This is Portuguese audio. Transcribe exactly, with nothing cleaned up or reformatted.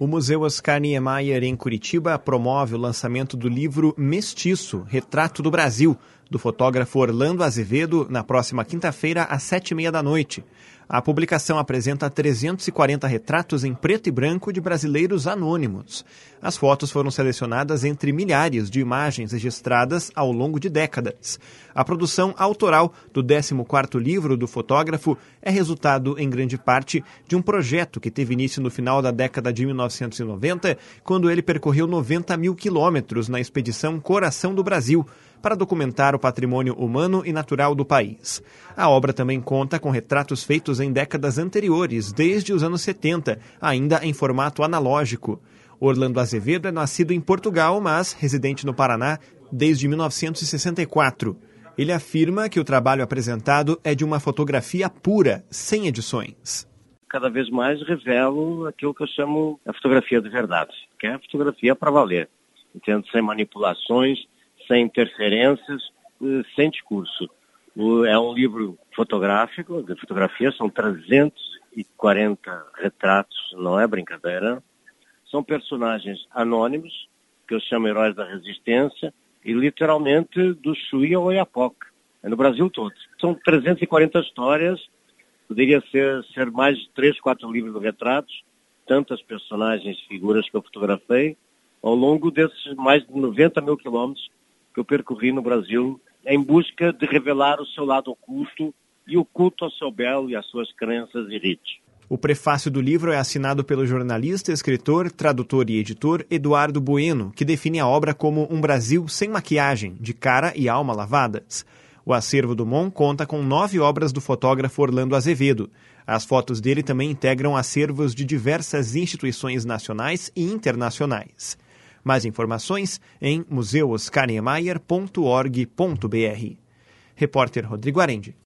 O Museu Oscar Niemeyer, em Curitiba, promove o lançamento do livro Mestiço, Retrato do Brasil, do fotógrafo Orlando Azevedo, na próxima quinta-feira, às sete e meia da noite. A publicação apresenta trezentos e quarenta retratos em preto e branco de brasileiros anônimos. As fotos foram selecionadas entre milhares de imagens registradas ao longo de décadas. A produção autoral do décimo quarto livro do fotógrafo é resultado, em grande parte, de um projeto que teve início no final da década de mil novecentos e noventa, quando ele percorreu noventa mil quilômetros na expedição Coração do Brasil, para documentar o patrimônio humano e natural do país. A obra também conta com retratos feitos em décadas anteriores, desde os anos setenta, ainda em formato analógico. Orlando Azevedo é nascido em Portugal, mas residente no Paraná desde mil novecentos e sessenta e quatro. Ele afirma que o trabalho apresentado é de uma fotografia pura, sem edições. Cada vez mais revelo aquilo que eu chamo a fotografia de verdade, que é a fotografia para valer, entende? Sem manipulações, sem interferências, sem discurso. É um livro fotográfico, de fotografia, são trezentos e quarenta retratos, não é brincadeira. São personagens anônimos, que eu chamo heróis da resistência, e literalmente do Chuí ao Oiapoque, é no Brasil todo. São trezentas e quarenta histórias, poderia ser, ser mais de três, quatro livros de retratos, tantas personagens, figuras que eu fotografei, ao longo desses mais de noventa mil quilômetros que eu percorri no Brasil, em busca de revelar o seu lado oculto e o culto ao seu belo e às suas crenças e ritos. O prefácio do livro é assinado pelo jornalista, escritor, tradutor e editor Eduardo Bueno, que define a obra como um Brasil sem maquiagem, de cara e alma lavadas. O acervo do M O N conta com nove obras do fotógrafo Orlando Azevedo. As fotos dele também integram acervos de diversas instituições nacionais e internacionais. Mais informações em museu oscar niemeyer ponto org ponto br. Repórter Rodrigo Arendi.